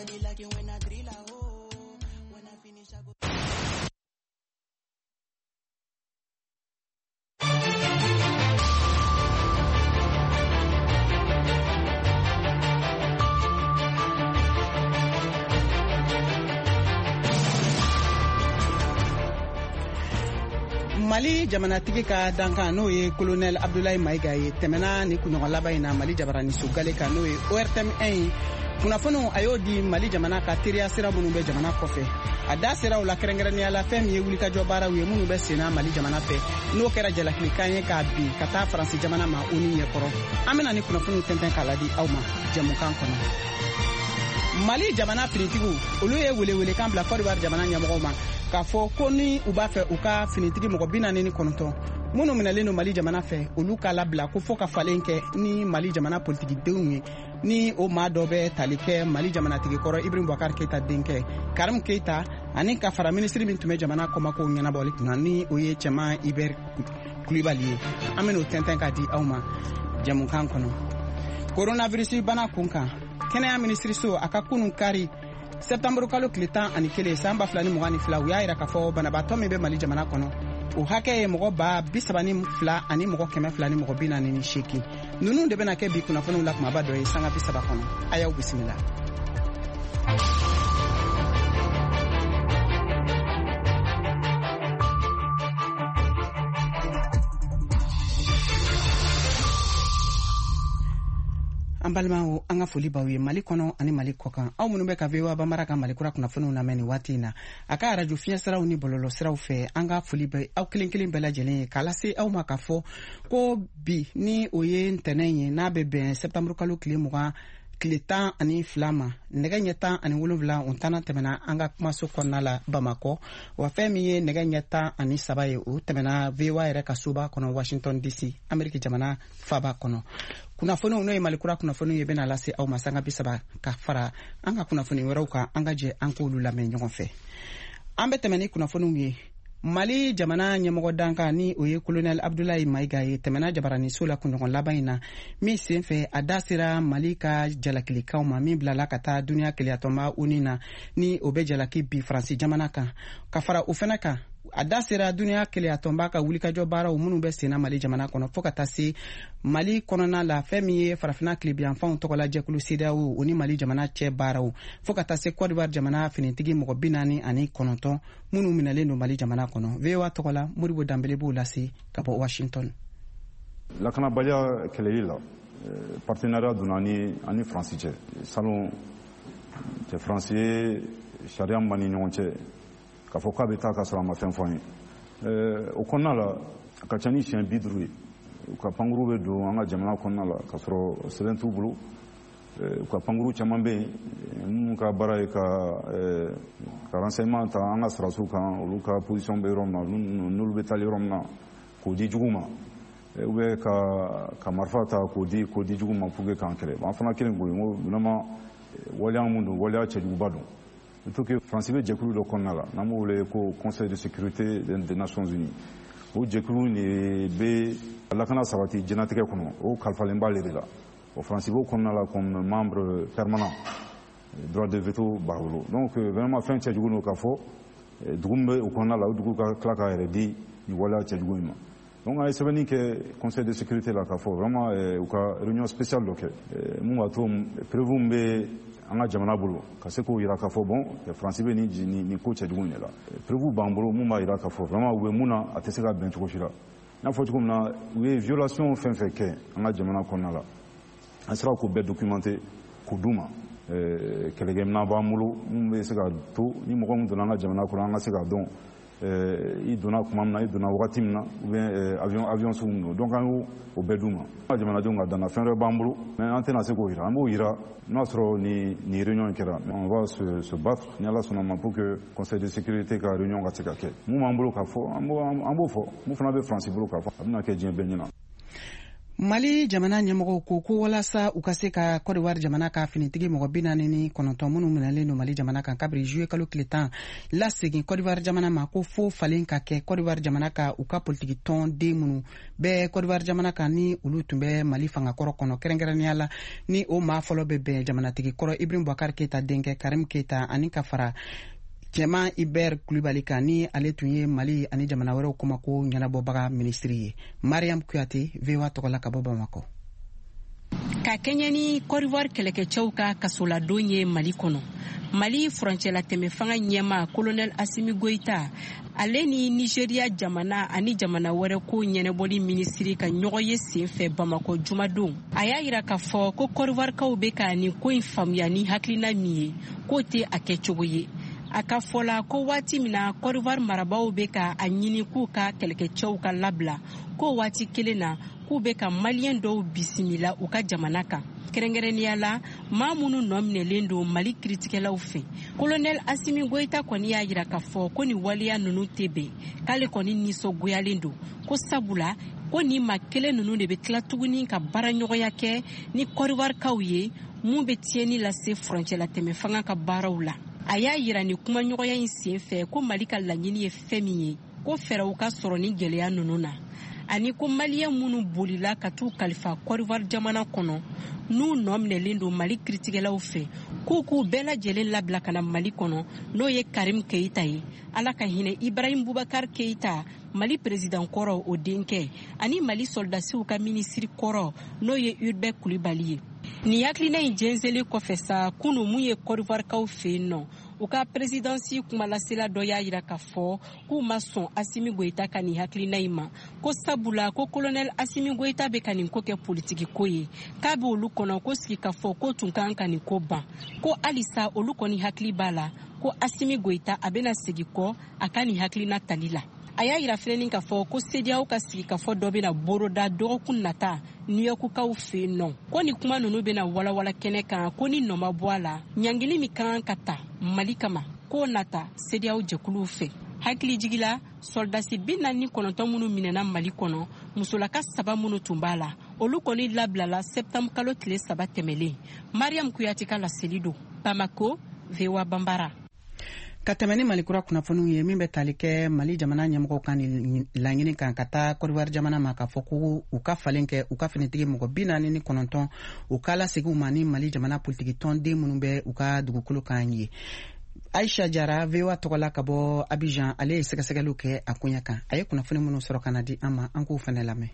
be like it when I drill a hole. When I finish, I go. Mali jamanatigi ka dankan n'o ye colonel Abdoulaye Maïga ye tɛmɛna ni kunɲɔgɔn laban in na Mali jabarani sogale kan n'o ye ORTM 1 ye kunnafoniw a y'o di Mali jamana ka teriya sira minnu bɛ jamana kɔfɛ a da seraw la kɛrɛnkɛrɛnnenya la fɛn min ye wulikajɔ baaraw ye minnu bɛ senna Mali jamana fɛ n'o kɛra jalakilikan ye k'a bin ka taa Faransi jamana ma o ni ɲɛkɔrɔ an bɛna ni kunnafoniw tɛntɛn k'a ladi aw ma jɛmukan kɔnɔ. Mali jamana finitigiw olu ye welewelekan bila Côte d'Ivoire jamana ɲɛmɔgɔw ma k'a fɔ ko ni u b'a fɛ u ka finitigi mɔgɔ 49 minnu minɛlen don Mali jamana fɛ olu k'a labila ko fɔ ka falen kɛ ni Mali jamana politikidenw ye ni o maa dɔ bɛ tali kɛ Mali jamanatigi kɔrɔ Ibrahim Boubacar Keita denkɛ Karim Keita ani ka fara minisiri min tun bɛ jamana kɔmakow ɲɛnabɔli kunna ni o ye cɛman Iber Kulibali ye an bɛn'o tɛntɛn k'a di aw ma jamukan kɔnɔ. Coronavirus bana kunkan kɛnɛya minisiriso a ka kunun kari septembre kalo tile 11 san 2022 u y'a yira k'a fɔ banabaatɔ min bɛ Mali jamana kɔnɔ o hakɛ ye mɔgɔ 32 ani mɔgɔ 200 ni mɔgɔ 48 ninnu de bɛna kɛ bi kunnafoniw la kumaba dɔ ye sanga 30 kɔnɔ a y'aw bisimila. An balimaw an ka foli baw ye Mali kɔnɔ ani Mali kɔkan aw minnu bɛ ka VOA Bambara ka Mali kura kunnafoniw lamɛn ni waati in na a ka radio fiɲɛ siraw ni bɔlɔlɔ siraw fɛ an ka foli bɛ aw kelen kelen bɛɛ lajɛlen ye k'a lase aw ma k'a fɔ ko bi ni o ye ntɛnɛn ye n'a bɛ bɛn septembre kalo tile 20 tile 12 ma nɛgɛ ɲɛ 17 o tana tɛmɛna an ka kumaso kɔnɔna la Bamakɔ wa fɛn min ye nɛgɛ ɲɛ 13 ye o tɛmɛna VOA yɛrɛ ka soba kɔnɔ Washington DC Ameriki jamana faba kɔnɔ. Kunnafoniw n'o ye Mali kura kunnafoniw ye bɛna lase aw ma sanga 30 ka fara an ka kunnafoni wɛrɛw kan an ka jɛ an k'olu lamɛn ɲɔgɔn fɛ. An bɛ tɛmɛ ni kunnafoniw ye Mali jamana ɲɛmɔgɔ dankan ni o ye colonel Abdoulaye Maïga ye tɛmɛna jabarani so la kunɲɔgɔn laban in na min senfɛ a da sera Mali ka jalakilikanw ma min bilala ka taa duniya keleyatɔnba ONU na ni o bɛ jalaki bi Faransi jamana kan ka fara o fɛnɛ kan a da sera duniya keleyatɔnba ka wulikajɔ baaraw minnu bɛ senna Mali jamana kɔnɔ fɔ ka taa se Mali kɔnɔna la fɛn min ye farafina tilebiyanfanw tɔgɔla jɛkulu CEDEAO o ni Mali jamana cɛ baaraw fɔ ka taa se Côte d'Ivoire jamana finitigi mɔgɔ 49 minnu minɛlen don Mali jamana kɔnɔ VOA tɔgɔla Moribo Dambele b'o lase ka bɔ Washington. Lakanabaliya kɛlɛli la partenariat donna ani Faransi cɛ salon cɛ Faransi ye sariya min b'an ni ɲɔgɔn cɛ k'a fɔ k'a bɛ taa ka sɔrɔ a ma fɛn fɔ an ye o kɔnɔna la a ka ca ni siɲɛ 50 ye u ka pankuru bɛ don an ka jamana kɔnɔna la k'a sɔrɔ sɛbɛn t'u bolo u ka pankuru caman bɛ yen minnu ka baara ye ka renseignement ta an ka sirasiw kan olu ka position bɛ yɔrɔ min na n'olu bɛ taali yɔrɔ min na k'o di jugu ma ou bien ka marifa ta k'o di jugu ma pour que k'an kɛlɛ an fana kelen k'o ye n ko vraiment waleya mun don waleya cɛjuguba don. Surtout que Faransi bɛ jɛkulu dɔ kɔnɔna la n'an b'o wele ko Conseil de sécurité des Nations Unies o jɛkulu de bɛ lakana sabati diɲɛlatigɛ kɔnɔ o kalifalen b'ale de la o Faransi b'o kɔnɔna la comme membre permanent droit de veto b'a bolo donc vraiment fɛn cɛjugu don k'a fɔ dugu min bɛ o kɔnɔna la o dugu ka tila k'a yɛrɛ di nin waleya cɛjugu in ma donc a ye sɛbɛnni kɛ Conseil de sécurité la k'a fɔ vraiment u ka réunion spéciale dɔ kɛ mun b'a to prévu min bɛ an ka jamana bolo ka se k'o yira k'a fɔ bon Faransi bɛ nin ko cɛjugu in de la prévu b'an bolo mun b'a yira k'a fɔ vraiment u bɛ mun na a tɛ se ka bɛn cogo si la n'a fɔ cogo min na u ye violation fɛn fɛn kɛ an ka jamana kɔnɔna la an sera k'o bɛɛ documenter k'o d'u ma kɛlɛkɛminɛn b'an bolo mun bɛ se ka to ni mɔgɔ min donna an ka jamana kɔnɔ an ka se k'a dɔn i donna kuma min na i donna wagati min na ou bien avion sugu min don donc an y'o bɛɛ d'u ma an ka jamanadenw ka danna fɛn wɛrɛ b'an bolo mais an tɛna se k'o yira an b'o yira n'a sɔrɔ ni réunion kɛra on va se battre ni Ala sɔnna ma pour que Conseil de sécurité ka réunion ka se ka kɛ mun b'an bolo k'a fɔ an b'o fɔ mun fana bɛ Faransi bolo k'a fɔ a bɛna kɛ diɲɛ bɛɛ ɲɛna. Mali jamana ɲɛmɔgɔw ko walasa u ka se ka Côte d'Ivoire jamana ka finitigi mɔgɔ 49 minnu minɛlen no Mali jamana kan kabiri juillet kalo tile 10 lasegin Côte d'Ivoire jamana ma ko fo falen ka kɛ Côte d'Ivoire jamana ka u ka politiki tɔn den minnu bɛ Côte d'Ivoire jamana kan ni olu tun bɛ Mali fangakɔrɔ kɔnɔ kɛrɛnkɛrɛnnenya la ni o maa fɔlɔ bɛ bɛn jamanatigi kɔrɔ Ibrahim Boubacar Keita denkɛ Karim Keita ani ka fara Cɛman Iber Kulibali kan ni ale tun ye Mali ani jamana wɛrɛw komako ɲɛnabɔbaga ministri ye. Mariam Kuyate, VOA tɔgɔla ka bɔ Bamako. Ka kɛɲɛ ni Côte d'Ivoire kɛlɛkɛcɛw ka kasoladon ye Mali kɔnɔ. Mali furancɛla tɛmɛ fanga ɲɛma Colonel Assimi Goïta ale ni Nigeria jamana ani jamana wɛrɛ ko ɲɛnɛbɔli ministri ka ɲɔgɔn ye senfɛ Bamako jumadon. A y'a yira k'a fɔ ko Côte d'Ivoirekaw bɛ ka nin ko in faamuya ni hakilina min ye k'o tɛ a kɛcogo ye. A ka fɔla ko waati min na Côte d'Ivoire marabaw bɛ ka a ɲini k'u ka kɛlɛkɛcɛw ka labila ko waati kelen na k'u bɛ ka maliyɛn dɔw bisimila u ka jamana kan. Kɛrɛnkɛrɛnnenya la maa minnu nɔ minɛlen don Mali kiritigɛlaw fɛ. Colonel Assimi Goïta kɔni y'a yira k'a fɔ ko nin waleya ninnu tɛ bɛn k'ale kɔni nisɔngoyalen don ko sabula ko nin maa kelen ninnu de bɛ tila tuguni ka baaraɲɔgɔnya kɛ ni Côte d'Ivoirekaw ye mun bɛ tiɲɛni lase furancɛla tɛmɛ fanga ka baaraw la. A y'a yira ni kumaɲɔgɔnya in senfɛ ko Mali ka laɲini ye fɛn min ye ko fɛɛrɛw ka sɔrɔ ni gɛlɛya ninnu na ani ko maliyɛn minnu bolila ka t'u kalifa Côte d'Ivoire jamana kɔnɔ n'u nɔ minɛlen don Mali kiritigɛlaw fɛ k'u bɛɛ lajɛlen labila ka na Mali kɔnɔ n'o ye Karim Keita ye. Ala ka hinɛ Ibrahim Boubacar Keita Mali président kɔrɔ o denkɛ ani Mali soldasiw ka ministre kɔrɔ n'o ye Hubert Kulibali ye. Ni hakilina in jɛnsɛnlen kɔfɛ sa kunu mun ye Côte d'Ivoirekaw fɛ yen nɔ u ka presidansi kumalasela dɔ y'a yira k'a fɔ k'u ma sɔn Assimi Goïta ka nin hakilina in ma ko sabula ko Colonel Assimi Goïta bɛ ka nin ko kɛ politiki ko ye k'a bɛ olu kɔnɔ ko sigi ka fɔ ko tun kan ka nin ko ban ko halisa olu kɔni hakili b'a la ko Assimi Goïta a bɛna segin kɔ a ka nin hakilina tali la. A y'a yira fɛnɛ k'a fɔ ko CEDEAO ka sigi ka fɔ dɔ bɛna boroda dɔgɔkun nata New Yorkukaw fɛ yen nɔ ko ni kuma ninnu bɛna walawala kɛnɛ kan ko ni nɔ ma bɔ a la ɲangili min kan ka ta Mali kama k'o nata CEDEAO jɛkuluw fɛ. Hakili jigila soldasi 49 minnu minɛna Mali kɔnɔ musolaka 3 minnu tun b'a la olu kɔni labilala septembre kalo tile 3 tɛmɛlen. Mariam Kuyate ka laseli don Bamako, VOA Bambara. Ka tɛmɛ ni Malikura kunnafoniw ye min bɛ tali kɛ Mali jamana ɲɛmɔgɔw kan laɲini kan ka taa Côte d'Ivoire jamana ma k'a fɔ ko u ka falen kɛ u ka finitigi mɔgɔ 49 u ka lasegin u ma ni Mali jamana politiki tɔn den minnu bɛ u ka dugukolo kan ye. Aisha Jara VOA tɔgɔla ka bɔ Abidjan ale ye sɛgɛsɛgɛliw kɛ a koɲɛ kan a ye kunnafoni minnu sɔrɔ ka na di an ma an k'o fɛnɛ lamɛn.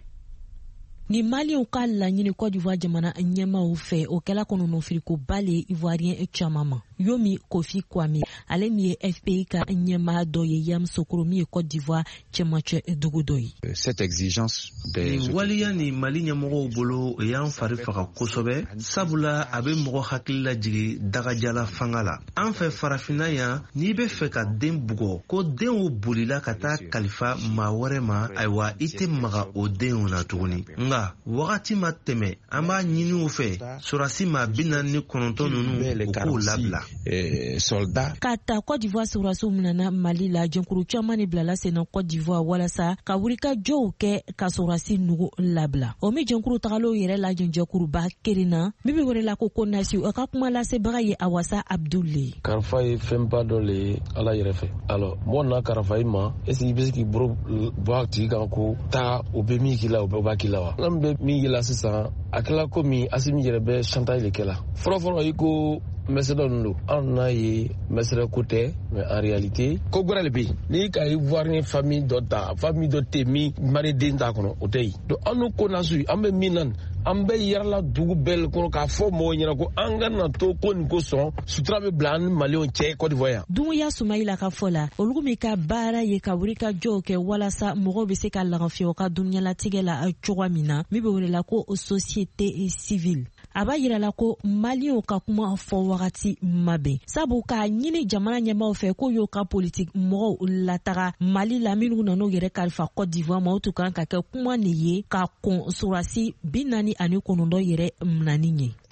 Ni Maliens ka laɲini Côte d'Ivoire jamana ɲɛmaaw fɛ o kɛla kɔnɔnɔfiriko bale Ivoirien caman ma. Yomi Kofi Kwame ale min ye FPI ka ɲɛmaa dɔ ye Yamoussoukro min ye Côte d'Ivoire cɛmancɛ dugu dɔ ye. Cette exigence des waliya ni Mali ɲɛmɔgɔw bolo o y'an fari faga kosɛbɛ sabula a bɛ mɔgɔ hakili lajigi dagajala fanga la. An fɛ farafinna yan n'i bɛ fɛ ka den bugɔ ko denw bolila ka taa kalifa maa wɛrɛ ma ayiwa i tɛ maga o denw na tuguni. Nga wagati ma tɛmɛ an b'a ɲini u fɛ surasi maa 49 ninnu u k'u labila. Soldats. Ka taa Côte d'Ivoire surasiw minɛna Mali la jɛnkuru caman de bilala senna Côte d'Ivoire walasa ka wulikajɔw kɛ ka surasi nugu labila. O min jɛnkuru tagalaw yɛrɛ la jɛnjɛkuruba kelen na min bɛ wele ko Konasi o ka kuma lasebaga ye Awasa Abdoulaye. Kalifa ye fɛnba dɔ le ye Ala yɛrɛ fɛ. Alors mɔgɔ n'a kalifa i ma est-ce que i bɛ se k'i bolo bɔ a tigi kan ko taa o bɛ min k'i la o bɛɛ b'a k'i la wa. N'an bɛ min k'i la sisan a kɛla komi Assimi yɛrɛ bɛ chantage de kɛ la. Fɔlɔfɔlɔ i ko mesere don an n'a ye mesere ko tɛ mais en réalité ko gwɛrɛ de bɛ yen n'i ka Ivoirien famille dɔ ta famille dɔ tɛ min mari den t'a kɔnɔ o tɛ yen donc an n'u Konasi an bɛ min na an bɛ yɛrɛla dugu bɛɛ kɔnɔ k'a fɔ mɔgɔw ɲɛna ko an ka na to ko nin ko sɔn sutura bɛ bila an ni Maliens cɛ Côte d'Ivoire yan. Dunguya Sumayila ka fɔ la olu min ka baara ye ka wulikajɔw kɛ walasa mɔgɔw bɛ se ka lafiya u ka dunuɲalatigɛ la cogoya min na min bɛ wele ko société civile. A b'a yira la ko Maliens ka kuma fɔ wagati ma bɛn sabu k'a ɲini jamana ɲɛmaaw fɛ ko y'u ka politique mɔgɔw lataga Mali la minnu nan'u yɛrɛ kalifa Côte d'Ivoire ma o tun kan ka kɛ kuma nin ye ka kɔn surasi 49 yɛrɛ minɛni ye.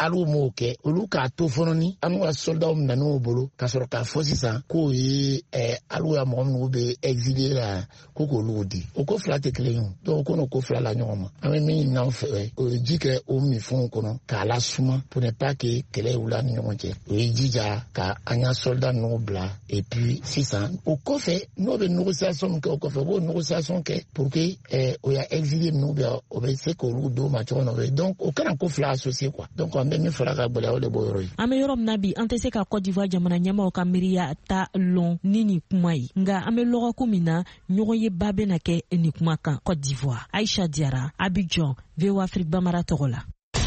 alu mo ke olu ka to fononi anu wa soldat na no bolo ka soro ka fosisa ko yi alu ya mo no be exilé la ko ko lodi o ko fla te kleyon donc ko no ko fla la nyoma ame mi na fe o jike o mi fon ko no ka la suma pour ne pas que kele ula ni nyonje o jija ka anya soldat no bla et puis 600 o ko fe no be négociation ko ko fe bo négociation ke pour que o ya exilé no be o be se ko lu do ma chono be donc o kana ko fla associé quoi donc on me fera ka bola o le boyoro ame yorom nabi ante se ka Côte d'Ivoire jamana nyama o ka miria ta long nini kumai nga ame logo kumina nyogo ye babe na ke ni kuma kan Côte d'Ivoire Aïcha Diara Abidjan VOA Afrique Bamara Togola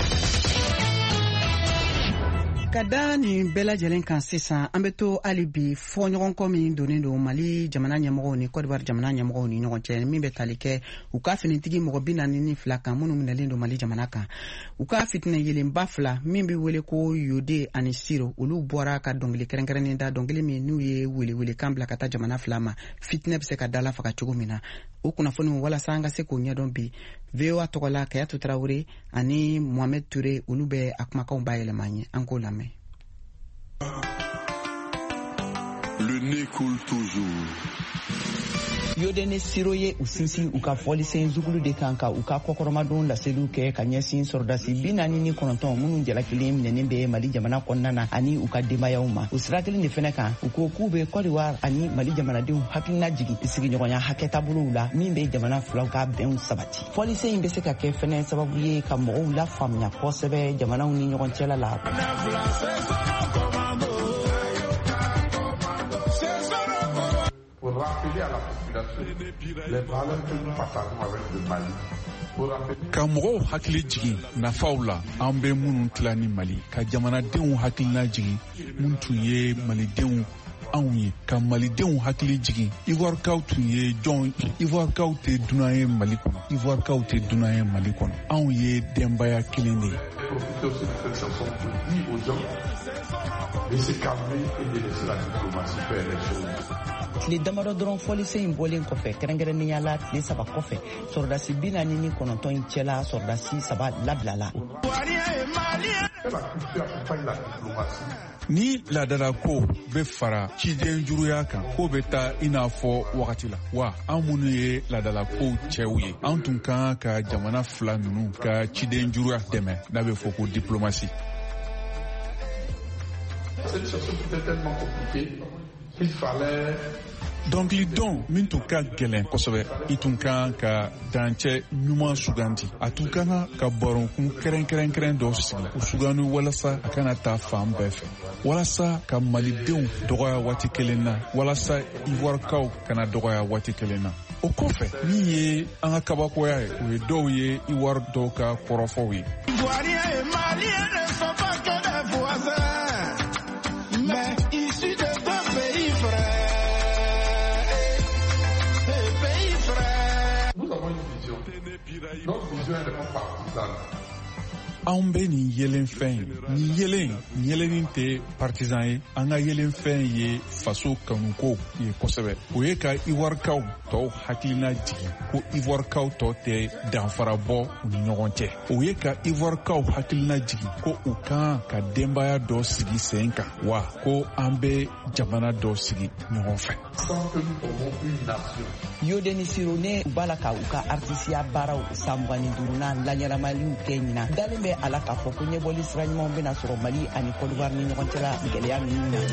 kada ni bɛɛ lajɛlen kan sisan an bɛ to hali bi fɔɲɔgɔnkɔ min donnen don Mali jamana ɲɛmɔgɔw ni Côte d'Ivoire jamana ɲɛmɔgɔw ni ɲɔgɔn cɛ min bɛ tali kɛ u ka finitigi mɔgɔ 42 kan minnu minɛlen don Mali jamana kan u ka fitinɛ yelenba 2 min bɛ wele ko Yode ani Siro olu bɔra ka dɔnkili kɛrɛnkɛrɛnnen da dɔnkili min n'u ye welewelekan bila ka taa jamana 2 ma fitinɛ bɛ se ka dala faga cogo min na o kunnafoni walasa an ka se k'o ɲɛdɔn bi VOA tɔgɔla Kayatu Tarawele ani Mohamed Touré olu bɛ a kumakanw bayɛlɛma an ye an k'o lamɛn. Le nez coule toujours. Yode ni Siro ye u sinsin u ka fɔlisen zugulu de kan ka u ka kɔkɔrɔmadon laseliw kɛ ka ɲɛsin sɔrɔdasi 49 minnu jalakilen minɛnen bɛ Mali jamana kɔnɔna na ani u ka denbayaw ma u sira kelen de fɛnɛ kan u ko k'u bɛ Côte d'Ivoire ani Mali jamanadenw hakilina jigi sigiɲɔgɔnya hakɛ taabolow la min bɛ jamana filaw ka bɛnw sabati fɔlisen in bɛ se ka kɛ fɛnɛ sababu ye ka mɔgɔw lafaamuya kosɛbɛ jamanaw ni ɲɔgɔn cɛla la. Pour rappeler à la population les valeurs que nous partageons avec le Mali. Ka mɔgɔw hakili jigin nafaw la an bɛ minnu tila ni Mali ka jamanadenw hakilina jigin minnu tun ye malidenw anw ye ka malidenw hakili jigin Ivoirekaw tun ye jɔn Ivoirekaw tɛ dunan ye Mali kɔnɔ Ivoirekaw tɛ dunan ye Mali kɔnɔ anw ye denbaya kelen de ye. Profiter aussi de cette chanson pour dire aux gens de se calmer et de laisser la diplomatie faire les choses. Tile damadɔ dɔrɔn fɔlisen in bɔlen kɔfɛ kɛrɛnkɛrɛnnenya la tile 3 kɔfɛ sɔrɔdasi 49 in cɛla sɔrɔdasi 3 labilala. Ni laadala ko bɛ fara ciden juruya kan ko bɛ taa i n'a fɔ wagati la wa an minnu ye laadala ko cɛw ye an tun kan ka jamana 2 ninnu ka ciden juruya dɛmɛ n'a bɛ fɔ ko diplomasi. Cette situation était tellement compliquée qu'il fallait dɔnkili dɔn min tun ka gɛlɛn kosɛbɛ i tun kan ka dancɛ ɲuman suganti a tun kan ka barokun kɛrɛnkɛrɛnkɛrɛn dɔ sigi o sugandi walasa a kana taa fan bɛɛ fɛ walasa ka malidenw dɔgɔya waati kelen na walasa Ivoirekaw kana dɔgɔya waati kelen na o kɔfɛ min ye an ka kabakoya ye o ye dɔw ye Ivoire dɔw ka kɔrɔfɔw ye. Notre vision est vraiment partisane. Anw bɛ nin yelenfɛn ye nin yelenin tɛ partisan ye an ka yelenfɛn ye faso kanuko ye kosɛbɛ o ye ka Ivoirekaw tɔw hakilina jigi ko Ivoirekaw tɔw tɛ danfara bɔ u ni ɲɔgɔn cɛ o ye ka Ivoirekaw hakilina jigi ko u kan ka denbaya dɔ sigi sen kan wa ko an bɛ jamana dɔ sigi ɲɔgɔn fɛ. Yode ni Siro ne u b'a la ka u ka artisiya baaraw san 25nan laɲɛnamaliw kɛ ɲina dalen bɛ ala k'a fɔ ko ɲɛbɔli sira ɲumanw bɛna sɔrɔ Mali ani Côte d'Ivoire ni ɲɔgɔn cɛla gɛlɛya ninnu na.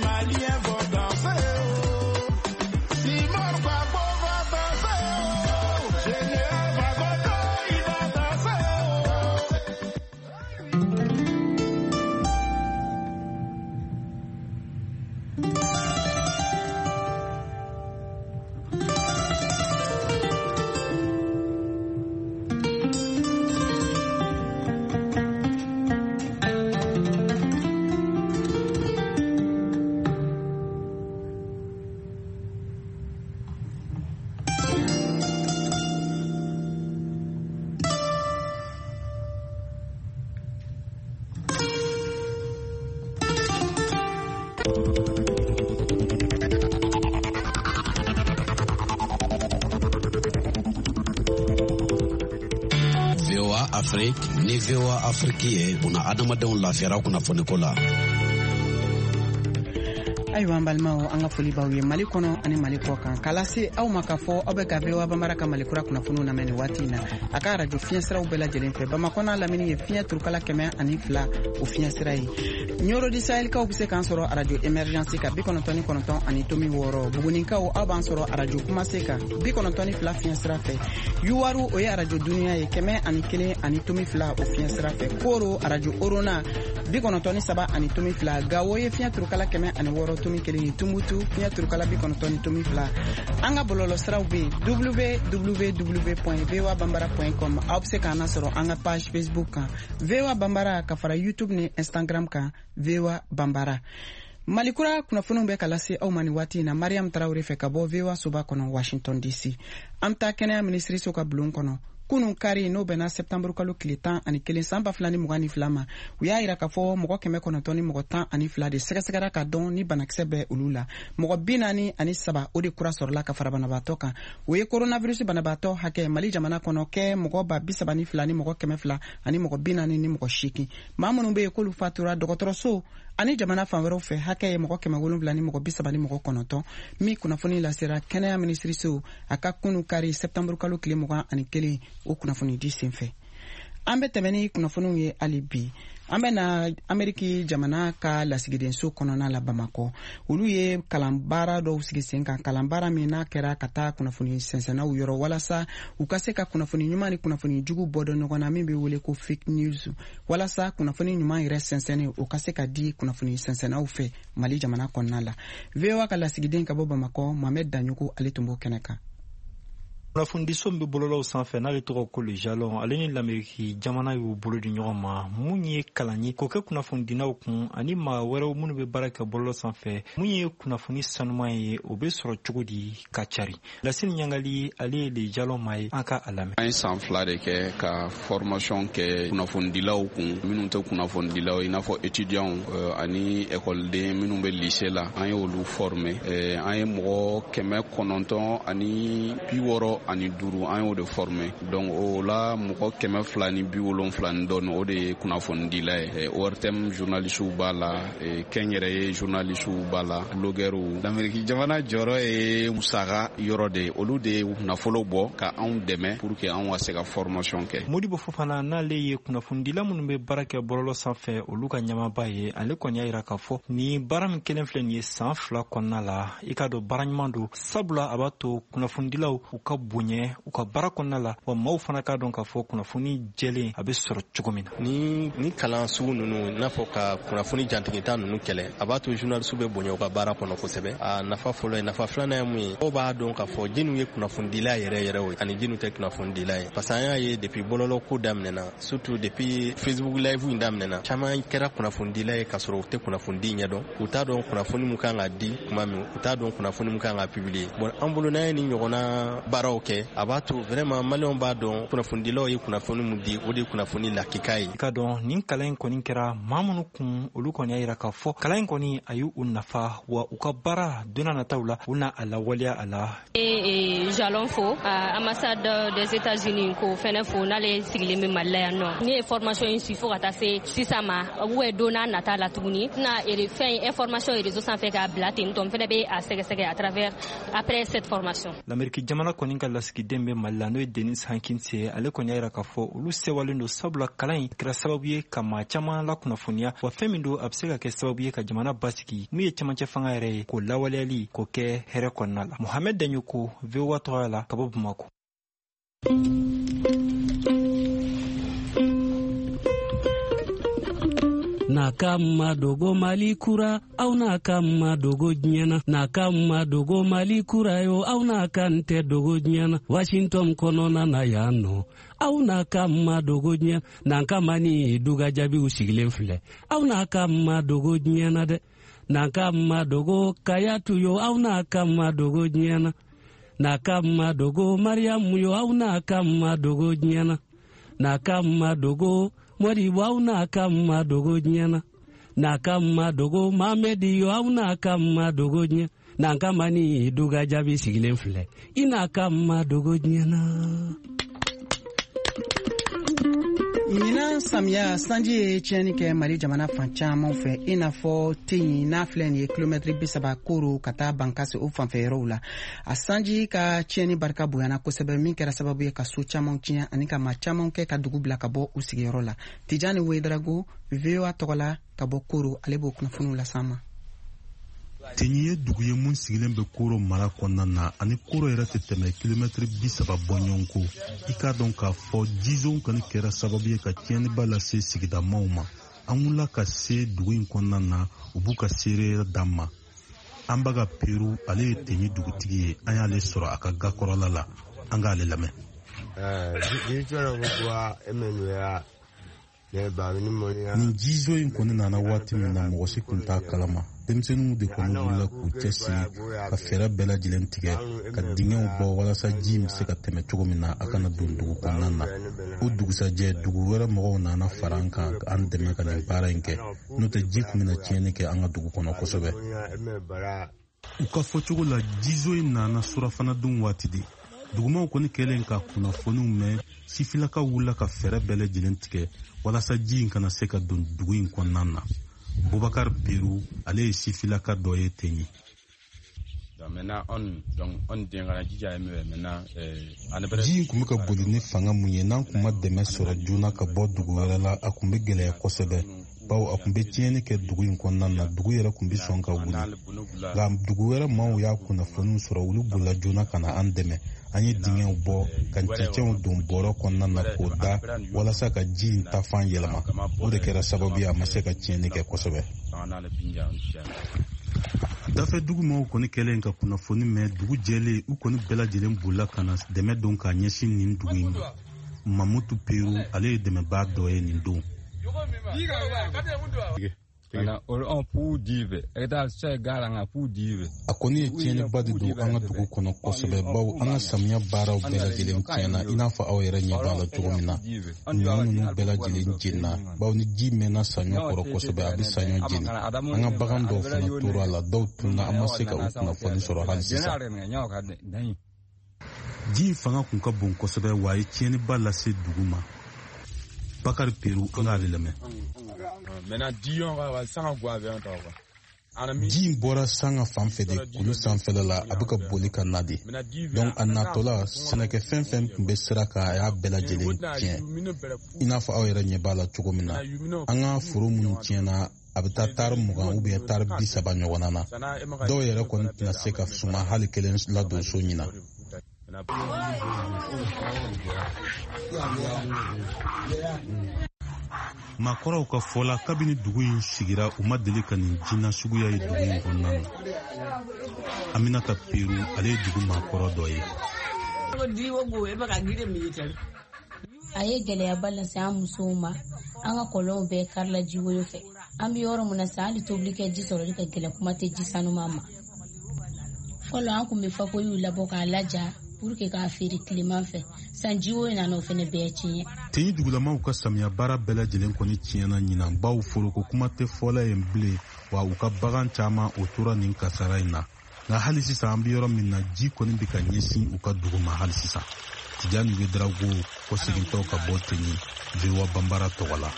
Afrique, VOA Afrique ye buna adamadenw lafiyara kunnafoniko la. Ayiwa an balimaw an ka foli b'aw ye Mali kɔnɔ ani Mali kɔ kan k'a lase aw ma k'a fɔ aw bɛ ka VOA Banbara ka Mali kura kunnafoniw lamɛn nin waati in na a ka radio fiɲɛ siraw bɛɛ lajɛlen fɛ Bamakɔ n'a lamini ye fiɲɛ turukala 102 o fiɲɛ sira ye Nioro di Sahel kaw bɛ se k'an sɔrɔ radio Emergence ka 99 ani tomi 6 Bugunikaw aw b'an sɔrɔ radio Kumase ka 92 fiɲɛ sira fɛ Yuwaru o ye radio Dunuya ye 101 ani tomi 2 o fiɲɛ sira fɛ Koro radio Orona 93 ani tomi 2 Gawo ye fiɲɛ turukala 106 tomi 1 Tumutu fiɲɛ turukala 92 tomi 2 an ka bɔlɔlɔ siraw bɛ www.voabambara.com aw bɛ se k'an sɔrɔ an ka page Facebook kan VOA Bambara ka fara YouTube ni Instagram kan VOA Bambara Malikura kunnafoniw bɛ ka lase aw ma ni waati in na Mariam Traoré fɛ ka bɔ VOA soba kɔnɔ Washington DC an ta kɛnɛya minisiriso ka bulon kɔnɔ kunun kari n'o bɛnna septembre kalo tile 11 san 2022 ma u y'a yira k'a fɔ mɔgɔ 900 ni mɔgɔ 12 de sɛgɛsɛgɛra ka dɔn ni banakisɛ bɛ olu la mɔgɔ 43 o de kura sɔrɔla ka fara banabaatɔ kan o ye coronavirus banabaatɔ hakɛ Mali jamana kɔnɔ kɛ mɔgɔ 32 ni mɔgɔ 200 ani mɔgɔ 40 ni mɔgɔ 8 maa minnu bɛ yen k'olu fatura dɔgɔtɔrɔso ani jamana fan wɛrɛw fɛ hakɛ ye mɔgɔ 7 ni mɔgɔ 30 ni mɔgɔ 9 min kunnafoni lasera kɛnɛya minisiriso a ka kunu kari septembre kalo tile 21 o kunnafoni di senfɛ an bɛ tɛmɛ ni kunnafoniw ye hali bi an bɛ na Ameriki jamana ka lasigidenso kɔnɔna la Bamakɔ olu ye kalanbaara dɔw sigi sen kan kalanbaara min n'a kɛra ka taa kunnafoni sɛnsɛnnaw yɔrɔ walasa u ka se ka kunnafoni ɲuman ni kunnafoni jugu bɔ dɔ ɲɔgɔn na min bɛ wele ko fake news walasa kunnafoni ɲuman yɛrɛ sɛnsɛnni o ka se ka di kunnafoni sɛnsɛnnaw fɛ Mali jamana kɔnɔna la VOA ka lasigiden ka bɔ Bamakɔ Mohamed Danyogo ale tun b'o kɛnɛ kan kunnafonidiso min bɛ bɔlɔlɔw sanfɛ n'ale tɔgɔ ko le jalon ale ni lamɛriki jamana y'u bolo di ɲɔgɔn ma mun ye kalan ye k'o kɛ kunnafonidinaw kun ani maa wɛrɛw minnu bɛ baara kɛ bɔlɔlɔ sanfɛ mun ye kunnafoni sanuman ye o bɛ sɔrɔ cogo di ka cari Lasini Ɲangali ale ye le jalon maa ye an ka a lamɛn. An ye san 2 de kɛ ka formation kɛ kunnafonidilaw kun minnu tɛ kunnafonidilaw i n'a fɔ étudiants ani écoleden minnu bɛ lycée la an ye olu former an ye mɔgɔ 900 ani 60 ani 5 an y'o de former donc o la mɔgɔ 270 ni dɔɔni o de ye kunnafonidila ye ORTM journalistes b'a la kɛnyɛrɛye journalistes b'a la blogueurs l'Amérique jamana jɔrɔ ye musaka yɔrɔ de olu de ye nafolo bɔ ka anw dɛmɛ pour que anw ka se ka formation kɛ. Modibo Fofana n'ale ye kunnafonidila minnu bɛ baara kɛ bɔlɔlɔ sanfɛ olu ka ɲamaba ye ale kɔni y'a yira k'a fɔ ni baara min kelen filɛ nin ye san 2 kɔnɔna la i ka dɔn baara ɲuman don sabula a b'a to kunnafonidilaw u ka bonɲɛ u ka baara kɔnɔna la wa maaw fana k'a dɔn k'a fɔ kunnafoni jɛlen a bɛ sɔrɔ cogo min na. Ni kalan sugu ninnu n'a fɔ ka kunnafoni jantigita ninnu kɛlɛ a b'a to journalistes bɛ bonɲɛ u ka baara kɔnɔ kosɛbɛ a nafa fɔlɔ ye nafa filanan ye mun ye mɔgɔw b'a dɔn k'a fɔ jinniw ye kunnafonidila yɛrɛ yɛrɛ ye ani jinniw tɛ kunnafonidila ye parce que an y'a ye depuis bɔlɔlɔ ko daminɛna surtout depuis Facebook live in daminɛna caman kɛra kunnafonidila ye k'a sɔrɔ u tɛ kunnafonidi ɲɛdɔn u t'a dɔn kunnafoni min kan ka di tuma min u t'a dɔn kunnafoni min kan ka publier bon an bolo n'an ye nin ɲɔgɔnna baaraw kɛ a b'a to vraiment maliyɛnw b'a dɔn kunnafonidilaw ye kunnafoni min di o de ye kunnafoni lakika ye. I ka dɔn nin kalan in kɔni kɛra maa minnu kun olu kɔni y'a yira k'a fɔ kalan in kɔni a y'u nafa wa u ka baara donna nataw la u na a lawaleya a la. Jalon fo ambassadeur des États-Unis ko fɛnɛ fo n'ale sigilen bɛ Mali la yan nɔ ne ye formation in si fo ka taa se sisan ma u bɛ don n'a nata la tuguni na fɛn information réseau sanfɛ k'a bila ten tɔ n fɛnɛ bɛ a sɛgɛsɛgɛ à travers après cette formation. L'Amérique jamana kɔni ka lasigiden bɛ Mali la n'o ye Denis Hankins ye ale kɔni y'a yira k'a fɔ olu sewalen don sabula kalan in kɛra sababu ye ka maa caman lakunnafoniya wa fɛn min don a bɛ se ka kɛ sababu ye ka jamana basigi mun ye cɛmancɛ fanga yɛrɛ ye k'o lawaleyali k'o kɛ hɛrɛ kɔnɔna la. Mohamed Danyogo VOA tɔgɔya la ka bɔ Bamako. Na kama dogo Mali kura au na kama dogo nyana na kama dogo Mali kura yo au na kante dogo nyana Washington konona na yano au na kama dogo nyana na kama ni duga jabi usigilen file au na kama dogo nyana de na kama dogo kayatu yo au na kama dogo nyana na kama dogo Mariamu yo au na kama dogo nyana na kama dogo Mori wau na kama dogo nyana na kama dogo Mamedi yo au na kama dogo nyana na kama ni duga jabi sigilen file ina kama dogo nyana. ɲinan samiya sanji ye tiɲɛni kɛ mali jamana fan caaman fɛ i n'a fɔ ten n'a filɛ nin ye kilomɛtiri 30 koro ka taa bankasi o fanfɛ yɔrɔw la. A sanji ka tiɲɛni barika bonyana kosɛbɛ min kɛra sababu ye ka so caaman tiɲɛ ani ka maa caaman kɛ ka dugu bila ka bɔ u sigiyɔrɔ la. Tijani Wederago, VOA tɔgɔla ka bɔ Koro, ale b'o kunnafoniw las'an ma. Tenyi ye dugu ye mun sigilen bɛ Koro mara kɔnɔna na ani Koro yɛrɛ tɛ tɛmɛ kilomɛtiri 30 bɔ ɲɔgɔn ko. I k'a dɔn k'a fɔ jizon kɔni kɛra sababu ye ka tiɲɛniba lase sigidamaw ma. An wulila ka se dugu in kɔnɔna na u b'u ka seere d'an ma. An b'a ka Peru, ale ye Tenyi dugutigi ye, an y'ale sɔrɔ a ka gakɔrɔla la. An k'ale lamɛn. Nin jizo in kɔni nana waati min na mɔgɔ si tun t'a kalama. Denmisɛnninw de kɔni wulila k'u cɛsiri ka fɛɛrɛ bɛɛ lajɛlen tigɛ ka dingɛw bɔ walasa ji bɛ se ka tɛmɛ cogo min na a kana don dugu kɔnɔna na. O dugusajɛ dugu wɛrɛ mɔgɔw nana fara an kan an dɛmɛ ka nin baara in kɛ. N'o tɛ ji tun bɛna tiɲɛni kɛ an ka dugu kɔnɔ kosɛbɛ. U ka fɔcogo la jizo in nana surafanadenw waati de. Dugumaw kɔni kɛlen ka kunnafoniw mɛn sifilakaw wulila ka fɛɛrɛ bɛɛ lajɛlen tigɛ walasa ji in kana se ka don dugu in kɔnɔna na. Bubakar Peru, ale ye sifilaka dɔ ye Tenyi. Ji in kun bɛ ka boli ni fanga mun ye n'an kun ma dɛmɛ sɔrɔ joona ka bɔ dugu wɛrɛ la a kun bɛ gɛlɛya kosɛbɛ. Bawo a kun bɛ tiɲɛni kɛ dugu in kɔnɔna na dugu yɛrɛ kun bɛ sɔn ka wuli. Nka dugu wɛrɛ maaw y'a kunnafoniw sɔrɔ olu bolila joona ka na an dɛmɛ. An ye dingɛw bɔ ka cɛncɛnw don bɔrɔ kɔnɔna na k'o da walasa ka ji in tafan yɛlɛma. O de kɛra sababu ye a ma se ka tiɲɛni kɛ kosɛbɛ. Dafɛ dugumɔgɔw kɔni kɛlen ka kunnafoni mɛn dugu jɛlen u kɔni bɛɛ lajɛlen bolila ka na dɛmɛ don k'a ɲɛsin nin dugu in ma. Mamutu Peru, ale ye dɛmɛbaa dɔ ye nin don. A kɔni ye tiɲɛniba de don an ka dugu kɔnɔ kosɛbɛ bawo an ka samiya baaraw bɛɛ lajɛlen tiɲɛna i n'a fɔ aw yɛrɛ ɲɛ b'a la cogo min na. Ɲɔ ninnu bɛɛ lajɛlen jenina bawo ni ji mɛnna saɲɔ kɔrɔ kosɛbɛ a bɛ saɲɔ jeni. An ka bagan dɔw fana tora a la dɔw tunna an ma se ka u kunnafoni sɔrɔ hali sisan. Ji in fanga kun ka bon kosɛbɛ wa a ye tiɲɛniba lase dugu ma. Bakari Peru, an k'ale lamɛn. Ji in bɔra sanga fan fɛ de kulu sanfɛla la a bɛ ka boli ka na de. Donc a natɔla sɛnɛkɛfɛn fɛn tun bɛ sira kan a y'a bɛɛ lajɛlen tiɲɛ. I n'a fɔ aw yɛrɛ ɲɛ b'a la cogo min na. An ka foro minnu tiɲɛna a bɛ taa tari 20 ou bien tari 30 ɲɔgɔnna na. Dɔw yɛrɛ kɔni tɛna se ka suma hali kelen ladon so ɲina. Maakɔrɔw ka fɔ la kabini dugu in sigira u ma deli ka nin jina suguya ye dugu in kɔnɔna na. Aminata Peru, ale ye dugu maakɔrɔ dɔ ye. A ye gɛlɛyaba lase an musow ma an ka kɔlɔnw bɛɛ karila jiwoyo fɛ. An bɛ yɔrɔ min na sa hali tobili kɛ ji sɔrɔli ka gɛlɛn kuma tɛ ji sanuman ma. Fɔlɔ an kun bɛ fakoyiw labɔ k'a laja pour que k'a feere tileman fɛ. San jiwoyo nana o fɛnɛ bɛɛ tiɲɛ. Tenyi dugulamaw ka samiya baara bɛɛ lajɛlen kɔni tiɲɛna ɲinan baw foroko kuma tɛ fɔla yen bilen wa u ka bagan caman o tora nin kasara in na. Nka hali sisan an bɛ yɔrɔ min na ji kɔni bɛ ka ɲɛsin u ka dugu ma hali sisan. Tijani Wederago, ko segintɔ ka bɔ Tenyi, VOA Bambara tɔgɔ la.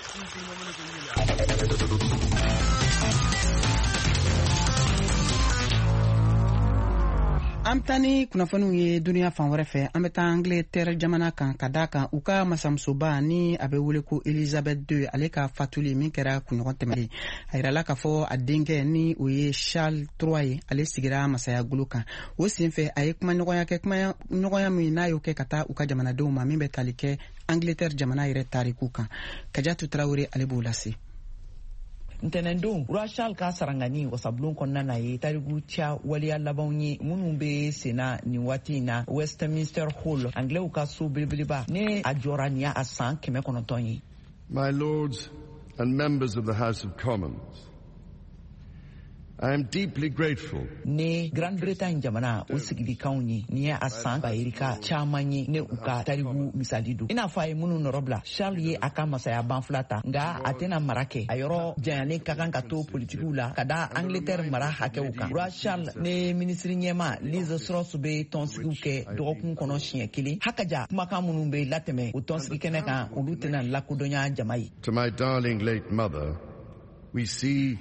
An bɛ taa ni kunnafoniw ye duniya fan wɛrɛ fɛ an bɛ taa Angleterre jamana kan ka d'a kan u ka masamusoba ni a bɛ wele ko Elizabeth II ale ka fatuli min kɛra kunɲɔgɔn tɛmɛnen a yirala k'a fɔ a denkɛ ni o ye Charles III ye ale sigira masaya golo kan o senfɛ a ye kumaɲɔgɔnya kɛ kumaɲɔgɔnya min n'a y'o kɛ ka taa u ka jamanadenw ma min bɛ tali kɛ Angleterre jamana yɛrɛ tariku kan Kajatu Tarawele ale b'o lase. Ntɛnɛndon Rachel ka sarangani wasabulon kɔnɔna na ye tariku ca waliya labanw ye minnu bɛ senna nin waati in na Westminster Hall Anglais ka so belebeleba ne a jɔra nin a san 900 ye. My lords and members of the House of Commons, I am deeply grateful. Ne Grande Bretagne jamana o sigili kaunyi ni a san bayirika chamanyi ne uka taribu misalidu. Ina fa munu norobla Charles ye aka masaya banflata nga atena marake ayoro jayane kakan kato politiku la kada Angleterre mara hake uka. Roi Charles ne ministri nyema Liz Truss be tonsigi ke dokun kono chien kili hakaja maka munu be lateme o tonsigi keneka o lutena lakudonya jamai. To my darling late mother, we see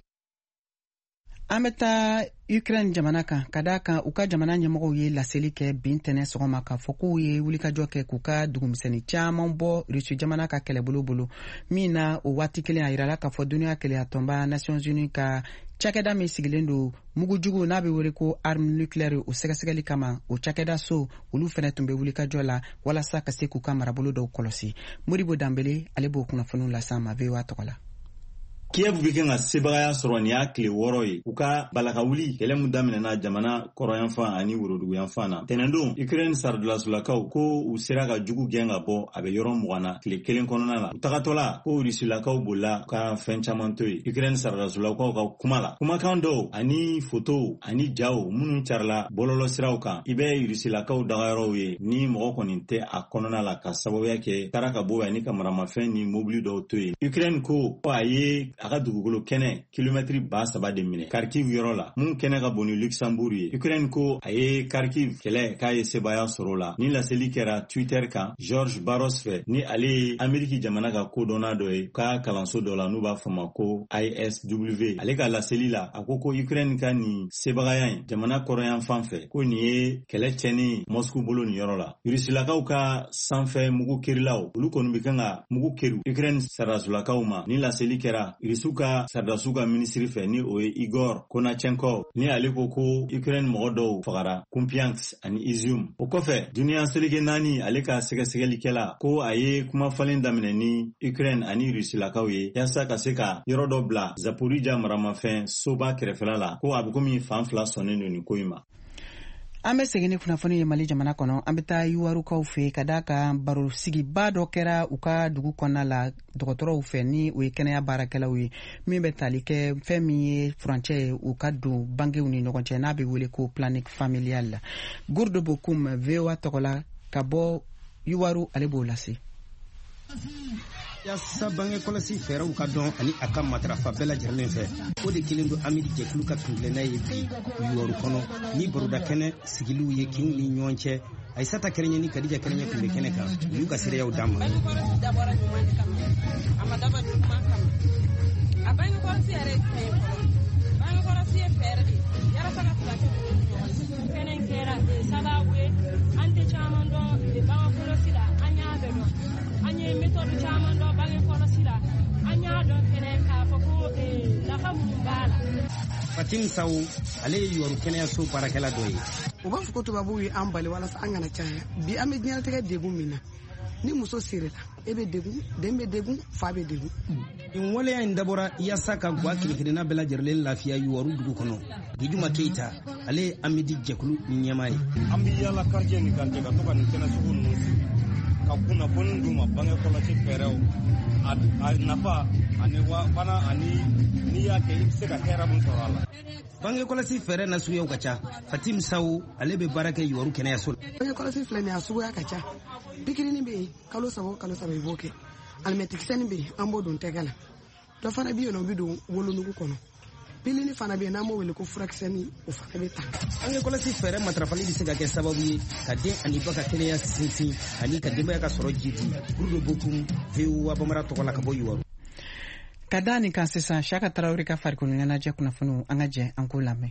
Ameta Ukraine jamana kan kadaka uka jamana nyamoko ye laseli ke bintene sogoma ka foku ye wulika joke kuka dugumiseni chaman bo risu jamana ka kele bulu mina o wati kele ayirala ka fo dunia kele atomba Nations Unies ka chakeda mi sigilendo mugujugu na be wore ko arme nucléaire o segasegeli kama o chakeda so ulu fene tumbe wulika jola wala sa ka se kuka marabolo do kolosi Muribo Dambele alebo kuna fonu la sama vewa tokola Kiev bɛ kɛ ka sebagaya sɔrɔ nin y'a tile 6 ye u ka balakawuli kɛlɛ mun daminɛna jamana kɔrɔyanfan ani woroduguyanfan na tɛnɛndon Ukraine saridasolakaw ko u sera ka jugu gɛn ka bɔ a bɛ yɔrɔ 20 na tile 1 kɔnɔna la u tagatɔla ko Rusilakaw bolila ka fɛn caman to ye Ukraine saridasolakaw ka kuma la kumakan dɔw ani fotow ani jaw minnu carila bɔlɔlɔ siraw kan i bɛ Rusilakaw dagayɔrɔw ye ni mɔgɔ kɔni tɛ a kɔnɔna la ka sababuya kɛ taara ka bɔ ani ka maramafɛn ni mobili dɔw to ye Ukraine ko a ye a ka dugukolo kɛnɛ kilomɛtiri 3,000 de minɛ Kharkiv yɔrɔ la mun kɛnɛ ka bon ni Luxembourg ye Ukraine ko a ye Kharkiv kɛlɛ k'a ye sebaya sɔrɔ la ni laseli kɛra Twitter kan George Barros fɛ ni ale ye Ameriki jamana ka kodɔnna dɔ ye ka kalanso dɔ la n'u b'a fɔ ma ko ISW ale ka laseli la a ko Ukraine ka nin sebagaya in jamana kɔrɔyan fan fɛ ko nin ye kɛlɛ cɛni Moscou bolo nin yɔrɔ la Rusilakaw ka sanfɛ mugu kerilaw olu kɔni bɛ kan ka mugu keri Ukraine sarasolakaw ma ni laseli kɛra Rusuka Sardasuka ministri fɛ ni o ye Igor Konachenkov ni ale ko Ukraine mɔgɔ dɔw fagara Kupiansk ani Izium o kɔfɛ duniya seleke 4 ale ka sɛgɛsɛgɛlikɛla ko a ye kuma falen daminɛ ni Ukraine ani Rusilakaw ye yasa ka se ka yɔrɔ dɔ bila Zaporizhia maramafɛn soba kɛrɛfɛla la ko a bɛ komi fan fila sɔnnen don nin ko in ma An bɛ segin ni kunnafoni ye Mali jamana kɔnɔ an bɛ taa Yuwarukaw fɛ ka da kan baro sigiba dɔ kɛra u ka dugu kɔnɔna la dɔgɔtɔrɔw fɛ ni o ye kɛnɛya baarakɛlaw ye min bɛ tali kɛ fɛn min ye furancɛ ye u ka don bangew ni ɲɔgɔn cɛ n'a bɛ wele ko planning familial la Gourde Bokoum VOA tɔgɔla ka bɔ Yuwaru ale b'o lase Yasa bange kɔlɔsi fɛɛrɛw ka dɔn ani a ka matarafa bɛɛ lajɛlen fɛ o de kelen don Amidi jɛkulu ka kungilenna ye bi Yuwaru kɔnɔ ni baroda kɛnɛ sigiliw ye kinw ni ɲɔgɔn cɛ Aïssata Kɛrɛɲɛ ni Kadija Kɛrɛɲɛ tun bɛ kɛnɛ kan u y'u ka seereyaw d'a ma a bange kɔlɔsi yɛrɛ ye fɛn ye fɔlɔ bange kɔlɔsi ye fɛɛrɛ de yalasa ka furancɛ fɛnɛ kɛra sababu ye an tɛ caman dɔn bange kɔlɔsi la an y'a bɛɛ dɔn an ye méthode caman dɔn bange kɔlɔsi la an y'a dɔn fɛnɛ k'a fɔ ko nafa minnu b'a la Fatim Saw ale ye Yuwaru kɛnɛyaso baarakɛla dɔ ye u b'a fɔ ko tubabuw ye an bali walasa an kana caya bi an bɛ diɲɛlatigɛ degun min na ni muso sirila e bɛ degun den bɛ degun fa bɛ degun nin waleya in dabɔra yasa ka gwa kirikirina bɛɛ lajɛlen lafiya Yuwaru dugu kɔnɔ Gijuma Keita ale ye Amidi jɛkulu ɲɛmaa ye an bɛ yaala quartier ni kan ka to ka nin kɛnɛ sugu ninnu sigi ka kunnafoni d'u ma bange kɔlɔsi fɛɛrɛw a nafa ani fana ani n'i y'a kɛ i bɛ se ka hɛrɛ mun sɔrɔ a la bange kɔlɔsi fɛɛrɛ na suguyaw ka ca Fatim Saw ale bɛ baara kɛ Yuwaru kɛnɛyaso la bange kɔlɔsi filɛ nin a suguya ka ca pikirinin bɛ yen kalo saba i b'o kɛ alimɛtikisɛnin bɛ yen an b'o don tɛgɛ la dɔ fana bɛ yen o bɛ don wolonugu kɔnɔ pilini fana bɛ yen n'an b'o wele ko furakisɛnin o fana bɛ ta bange kɔlɔsi fɛɛrɛ matarafali bɛ se ka kɛ sababu ye ka den ani ba ka kɛnɛya sinsin ani ka denbaya ka sɔrɔ jidi Gourde Bokoum VOA Bamara tɔgɔ la ka bɔ Yuwaru ka da nin kan sisan Shaka Tarawele ka farikolo ɲɛnajɛ kunnafoniw an ka jɛ an k'o lamɛn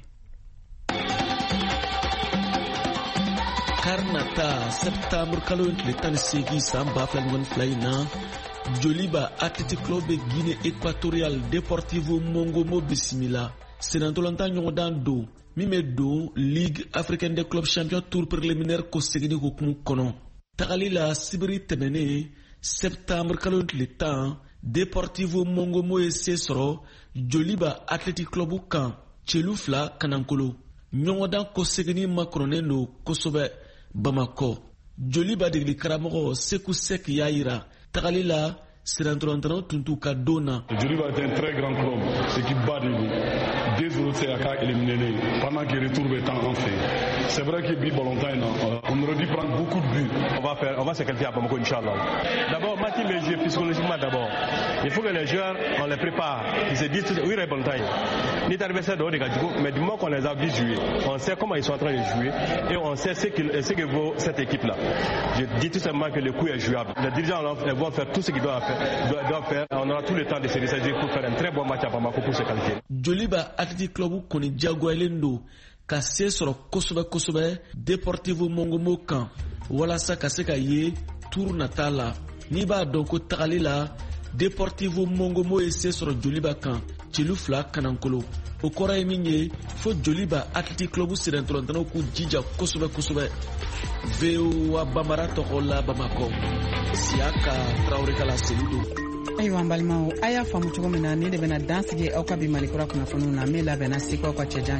Karnata Septembre kalo tile 18 san 2022 na Joliba Athletic Club Guinée Équatoriale Deportivo Mongomo bisimila senantolanta ɲɔgɔndan don min bɛ don Ligue Africaine des Clubs Champions Tour préliminaire ko segini hukumu kɔnɔ tagali la sibiri tɛmɛnen Septembre kalo tile 10 Deportivo Mongomo ye se sɔrɔ Joliba Athletic Club kan celu 2 kanankolo ɲɔgɔndan ko segini makɔrɔnen don kosɛbɛ Bamako Joliba degeli karamɔgɔ Sekou Sek y'a yira tagali la sirantɔlantɔnaw tun t'u ka don na Joliba est un très grand club, c'est qui bat de nous. 2 autres CAK éliminés pendant que le retour est en fait. C'est vrai que on aurait dû prendre beaucoup de buts. On va se qualifier à Bamako, Inch'Allah. D'abord, Mati le jeu psychologiquement d'abord. Il faut que les joueurs, on les prépare. Ils se disent, oui, Rebontaille. Ni adversaire de Haut-de-Gadjigo, mais du moment qu'on les a vu jouer, on sait comment ils sont en train de jouer et on sait ce que vaut cette équipe-là. Je dis tout simplement que le coup est jouable. Les dirigeants vont faire tout ce qu'ils doivent faire. On aura tout le temps de se ressaisir pour faire un très bon match à Bamako pour se qualifier. Joliba Athletic Club koni jagoyalendo ka se sɔrɔ kosɛbɛ Deportivo Mongomo kan walasa ka se ka ye tour nata la. N'i b'a dɔn ko tagali la Deportivo Mongomo ye se sɔrɔ Joliba kan celu 2 kanankolo. O kɔrɔ ye min ye fo Joliba Athletic Club sirɛntɔlɔntanaw k'u jija kosɛbɛ. VOA Bambara tɔgɔ la Bamako. Siaka Traoré Kala Selido. Ayiwa an balimaw a y'a faamu cogo min na ni de bɛna dan sigi aw ka bi Mali kura kunnafoniw na min labɛnna Seko ka cɛjan